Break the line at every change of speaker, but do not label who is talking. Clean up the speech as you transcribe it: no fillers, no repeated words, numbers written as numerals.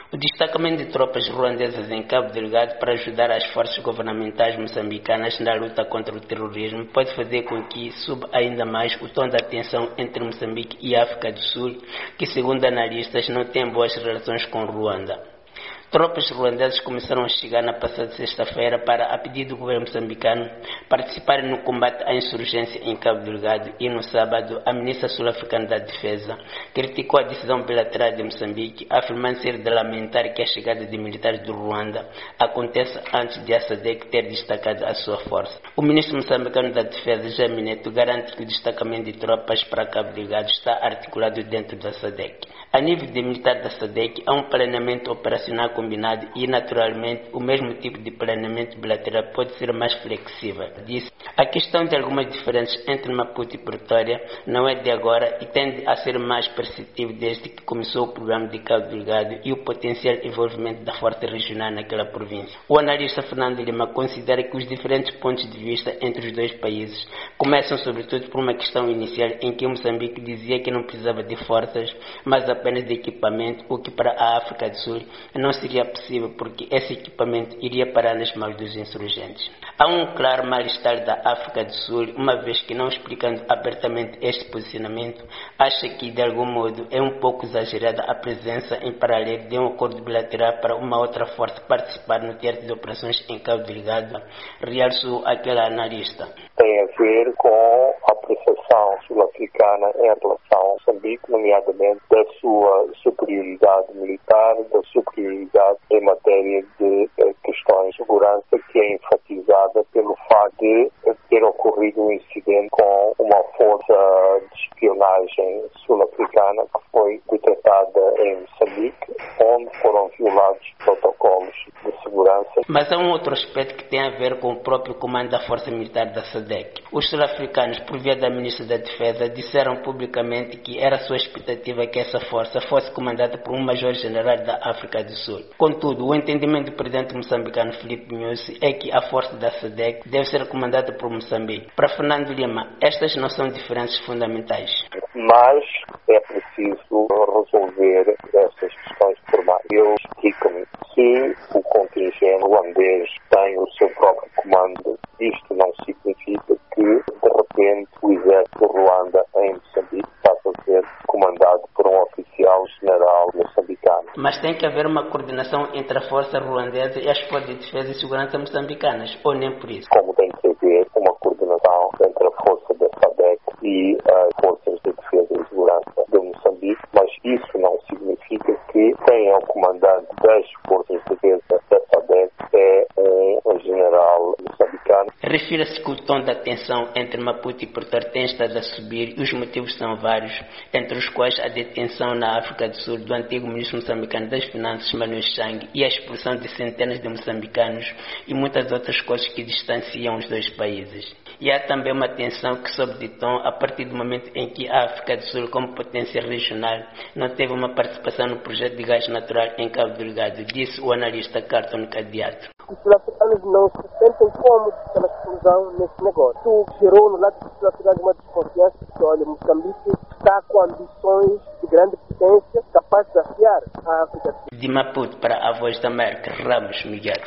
O destacamento de tropas ruandesas em Cabo Delgado para ajudar as forças governamentais moçambicanas na luta contra o terrorismo pode fazer com que suba ainda mais o tom da tensão entre Moçambique e África do Sul, que, segundo analistas, não tem boas relações com Ruanda. Tropas ruandesas começaram a chegar na passada sexta-feira para, a pedido do governo moçambicano, participarem no combate à insurgência em Cabo Delgado e, no sábado, a ministra sul-africana da Defesa criticou a decisão bilateral de Moçambique, afirmando ser de lamentar que a chegada de militares do Ruanda aconteça antes de a SADC ter destacado a sua força. O ministro moçambicano da Defesa, Jaime Neto, garante que o destacamento de tropas para Cabo Delgado está articulado dentro da SADC. A nível de militar da SADC, há um planeamento operacional combinado e, naturalmente, o mesmo tipo de planeamento bilateral pode ser mais flexível. Disse, a questão de algumas diferenças entre Maputo e Pretória não é de agora e tende a ser mais perceptível desde que começou o programa de Cabo Delgado e o potencial envolvimento da força regional naquela província. O analista Fernando Lima considera que os diferentes pontos de vista entre os dois países começam sobretudo por uma questão inicial em que Moçambique dizia que não precisava de forças, mas apenas de equipamento, o que para a África do Sul não seria possível porque esse equipamento iria parar nas mãos dos insurgentes. Há um claro mal-estar da África do Sul, uma vez que, não explicando abertamente este posicionamento, acha que de algum modo é um pouco exagerada a presença em paralelo de um acordo bilateral para uma outra força participar no teatro de operações em Cabo Delgado, realçou aquele analista.
Tem a ver com a apreciação sul-africana em relação a Moçambique, nomeadamente da sua superioridade militar, da superioridade em matéria de questões de segurança, que é enfatizada pelo facto de ter ocorrido um incidente com uma força de espionagem sul-africana que foi detectada em Moçambique, onde foram violados protocolos de segurança.
Mas há um outro aspecto que tem a ver com o próprio comando da Força Militar da SADC. Os sul-africanos, por via da Ministra da Defesa, disseram publicamente que era sua expectativa que essa força fosse comandada por um Major-General da África do Sul. Contudo, o entendimento do presidente moçambicano Filipe Nyusi é que a força da SADC deve ser comandada por Moçambique. Para Fernando Lima, estas não são diferenças fundamentais.
Mas é preciso resolver essas questões formais. Eu explico-me. Se o contingente ruandês tem o seu próprio comando, isto não significa que, de repente, o exército do Ruanda em Moçambique passa a ser comandado por um oficial general moçambicano.
Mas tem que haver uma coordenação entre a força ruandesa e as forças de defesa e segurança moçambicanas, ou nem por isso?
Como tem que haver uma coordenação entre a força da SADC e as forças de defesa e segurança de Moçambique, mas isso não significa que quem é o comandante das forças de defesa da SADC é um general moçambicano.
Refira-se que o tom da tensão entre Maputo e Pretória tem estado a subir e os motivos são vários, entre os quais a detenção na África do Sul do antigo ministro moçambicano das Finanças, Manuel Chang, e a expulsão de centenas de moçambicanos e muitas outras coisas que distanciam os dois países. E há também uma tensão que sobe de tom a partir do momento em que a África do Sul, como potência regional, não teve uma participação no projeto de gás natural em Cabo Delgado, disse o analista Carlton Cadiato.
Os sul-africanos não se sentem cômodos pela exclusão nesse negócio. Isso gerou no lado dos sul-africanos uma desconfiança que, olha, Moçambique está com ambições de grande potência capaz de desafiar a África.
De Maputo para a Voz da América, Ramos Miguel.